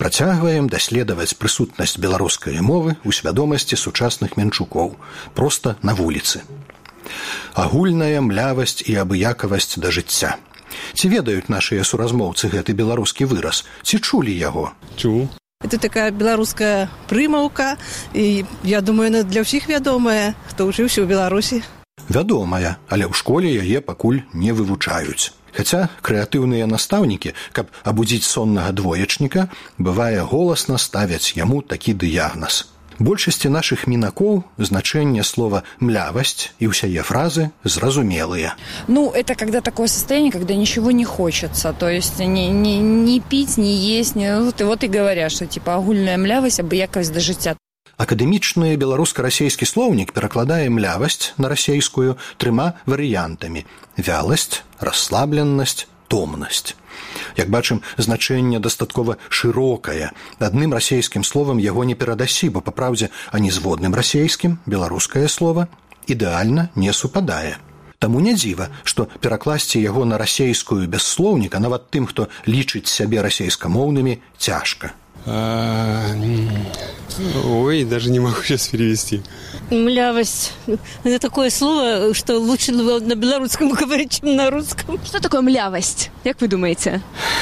Працягваем даследаваць прысутнасць беларускай мовы ў свядомасці сучасных менчукоў, проста на вуліцы. Агульная млявасць і абыякавасць да жыцця. Ці ведаюць нашыя суразмоўцы гэты беларускі выраз? Ці чулі яго? Чуў. Это такая беларуская прымаўка, і я думаю, она для ўсіх вядомая, хто ўчыўся ў Беларусі. Вядомая, але ў школе яе пакуль не вывучаюць. Хаця крэатыўныя настаўнікі, каб абудзіць соннага двоечніка, бывае голасна ставяць яму такі дыягназ. Большасці нашых мінакоў значэнне слова «млявасць» и ўсяе фразы зразумелыя. Это когда такое состояние, когда ничего не хочется. То есть не пить, не есть. Вот и говорят, что типа агульная млявасць, абыякавасць да жыцця. Акадэмічны беларуска-расейскі слоўнік перакладае млявасць на расейскую 3 варыянтамі: вяласць, расслабленасць, томнасць. Як бачым, значэнне дастаткова шырокае. Адным расейскім словам яго не перадасі, бо, па праўдзе, ані з водным расейскім беларускае слова ідэальна не супадае. Таму не дзіва, што перакласці яго на расейскую без слоўніка нават тым, хто лічыць сябе расейскамоўнымі, цяжка. Ой, даже не могу сейчас перевести. Млявость. Это такое слово, что лучше на белорусском говорить, чем на русском. Что такое млявость? Как вы думаете?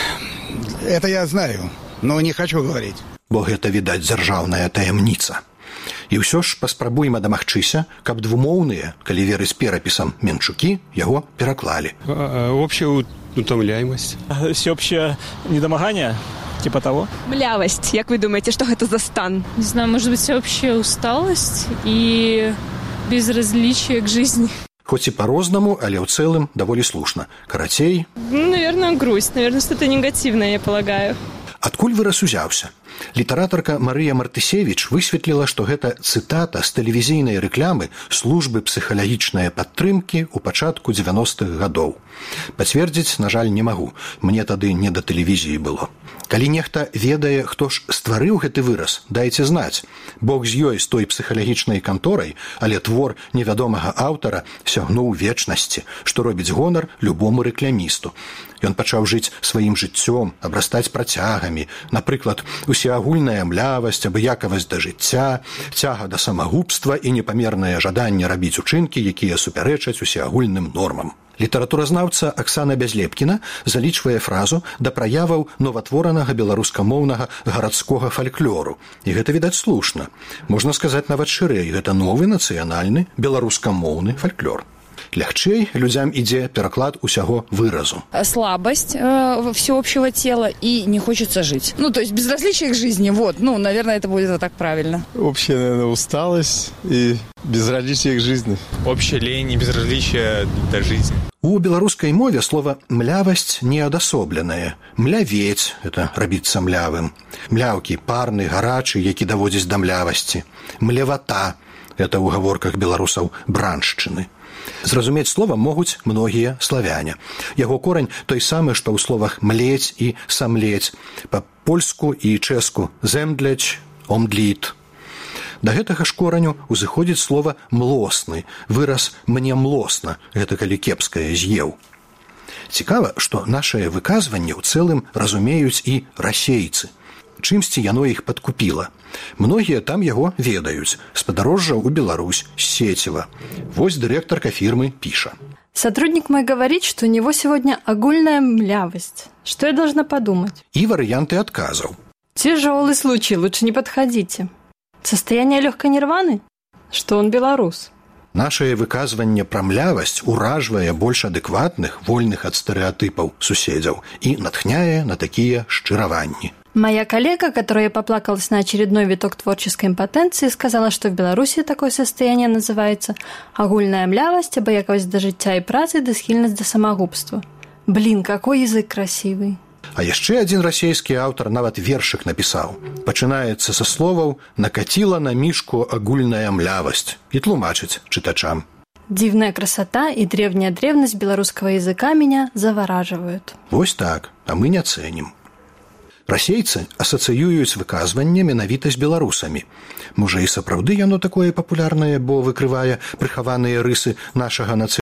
Это я знаю, но не хочу говорить. Бо гэта, відаць, дзяржаўная таямніца. І ўсё ж паспрабуем дамагчыся, каб двумоўныя, калі верыць перапісам, менчукі яго пераклалі. Общая утомляемость. Всеобщее недомогание? Типа того? Млявость. Как вы думаете, что это за стан? Не знаю, может быть, всеобщая усталость и безразличие к жизни. Хоць і па-рознаму, але ў цэлым даволі слушна. Карацей... Наверное, грусть. Наверное, что-то негативное, я полагаю. Адкуль выраз узяўся? Літаратарка Марыя Мартысевіч высветліла, што гэта цытата з тэлевізійнай рэклямы службы псіхалагічнай падтрымкі ў пачатку 90-х гадоў. Пацвердзіць, на жаль, не магу. Мне тады не да тэлевізіі было. Калі нехта ведае, хто ж стварыў гэты выраз, дайце знаць. Бог з ёй, з той псіхалагічнай канторай, але твор невядомага аўтара сягнуў вечнасці, што робіць гонар любому рэклямісту. Ён пачаў жыць сваім жыццём, абрастаць працягамі, напрыклад, усеагульная млявасць, абыякавасць да жыцця, цяга да самагубства і непамернае жаданне рабіць учынкі, якія супярэчаць усеагульным нормам. Літаратуразнаўца Аксана Бязлепкіна залічвае фразу да праяваў новатворанага беларускамоўнага гарадскога фальклору. І гэта, відаць, слушна. Можна сказаць нават шырэй, гэта новы нацыянальны беларускамоўны фальклор. Лягчэй людзям ідзе пераклад усяго выразу. Слабость всеобщего тела и не хочется жить. То есть безразличие к жизни, вот. Наверное, это будет так правильно. Общая, наверное, усталость и безразличие к жизни. Общая лень и безразличие до жизни. У беларускай мове слова «млявасць» неадасобленае. «Млявець» – это рабіцца млявым. «Мляўкі» – парны, гарачы, які даводзіць да млявасці. «Млявата» – это ў гаворках беларусаў браншчыны. Зразумець слова могуць многія славяне. Яго корань той самы, што ў словах «млець» і «самлець», па-польску і чэску «земдляць», «омдліт». Да гэтага ж кораню узыходзіць слова «млосны», выраз «мне млосна», гэта калі кепскае з'еў. Цікава, што нашае выказванне ў цэлым разумеюць і расейцы. Чымсьці яно іх падкупіла. Многія там яго ведаюць. З падарожжаў у Беларусь, з Сеціва. Вось дырэктарка фірмы піша. Сотрудник мой говорит, что у него сегодня огульная млявость. Что я должна подумать? И варианты отказов. Тяжелый случай, лучше не подходите. Состояние легкой нирваны? Что он белорус? Нашае выказванне пра млявасць уражвае больш адэкватных, вольных ад стэрэатыпаў суседзяў і натхняе на такія шчыраванні. Моя коллега, которая поплакалась на очередной виток творческой импотенции, сказала, что в Беларуси такое состояние называется агульная млявасць, абыякавасць да жыцця і працы, да схільнасць да самагубства. Блин, какой язык красивый. А яшчэ адзін расейскі аўтар нават вершык напісаў. Пачынаецца са словаў «накаціла на мішку агульная млявасць» і тлумачыць чытачам. Дивная красота и древняя древность белорусского языка меня завораживают. Вось так, а мы не цэнім. Расейцы асацыююць выказванне менавіта з беларусамі. Можа, і сапраўды яно такое папулярнае, бо выкрывае прыхаваныя рысы нашага нацыянальнага